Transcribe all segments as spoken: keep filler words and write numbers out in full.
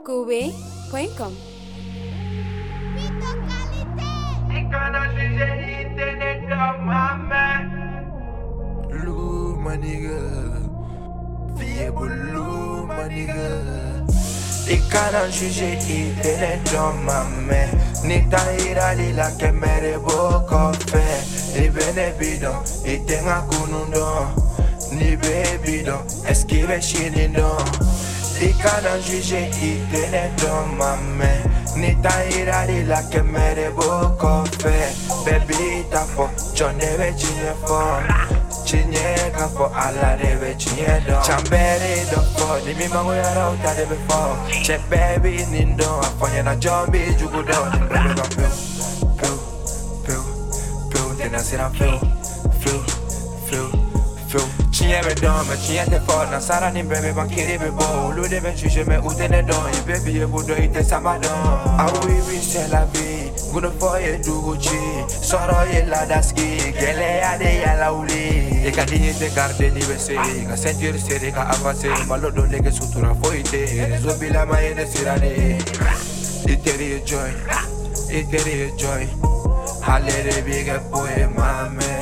Koubé point com. Lou, my nigga. Fiable Lou, my nigga. I can't juger internet dans ma main. Ni ta ira li la que mere boko fe. I bene bidon, I tenga kunundon. Ni baby don, esquive chilindon. I can't juger internet dans ma main. Ni ta ira li la que mere boko fe. Baby ta fo, John neve chinye fo. Chinye ka fo ala deve chinye don. Chambere don fo, ni mi mango ya rauta deve fo. Che baby nindo, afonye na jombi jugu don. Ni baby don feel, feel, feel, feel. Tena sira feel, feel, feel, feel. Chinye me don, me chinye te fo. Na sara ni baby ban kiri be bo. Lu deve juge me ute ne don. Ye baby ye budo ite sama don. Ah oui oui c'est la vie. Guna foye duguchi. Soro ye la daski. Gele ya de ya la uli. E ka dinye te garde ni bese. Ka sentir sere ka avance. Malo do lege sutura foite. Zobila ma ye de sirane. Iteri e joy. Iteri e joy. Halere bige poe mame.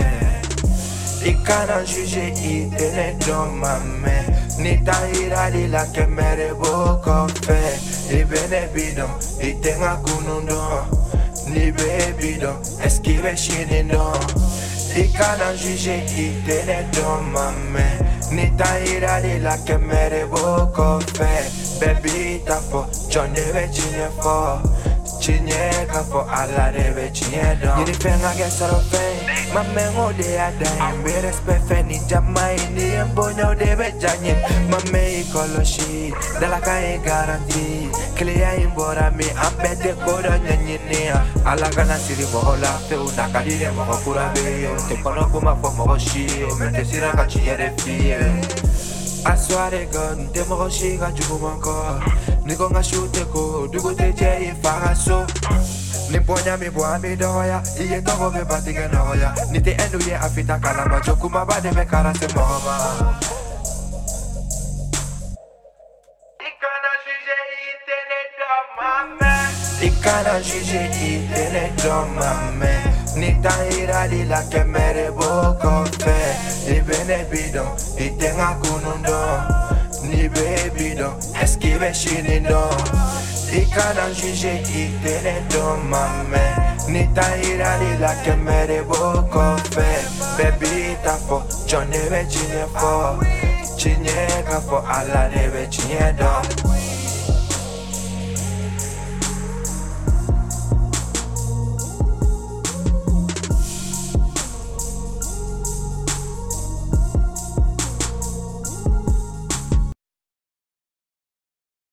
I can't juger internet dans ma main. Ni ta ira di la que mere boko fe. I bene bidon, I tenga kunundon. Ni baby don, esquive chilindon. I can't juger internet dans ma main. Ni ta ira di la que mere boko fe. Baby ta fo, John deve chinye fo. Chinye ka fo ala deve chinye don. Yini fenga get saro fe. Ma mengo de a dime, be respect fe ni jamai ni embonyo deve janyin. Ma me ikoloshi, dala ka e garanti. Clear imbora mi ambete kodo nyanyini. Ala gana siri mohola fe unaka dire moho kura be. Te kono kuma fo moho shi, mente sira ka chinye de fie. Asware gun, te moho shi ka jugu manko. Niko nga shute ko, dugu te je ifanga so. Ni ponya mi boa mi doya, iye togo me batige noya. Ni te enu ye afita kalama, jokuma bade me kara se mohoma. I can't juger internet dans ma main. I can't juger internet dans ma main. Ni ta ira di la que mere boko fe. I bene bidon, I tenga kunundon. Ni baby don, esquive chilindon. I can't juger internet dans ma main. Ni ta ira di la que mere boko fe. Baby ta fo, John neve chinye fo. Chinye ka fo ala neve chinye don.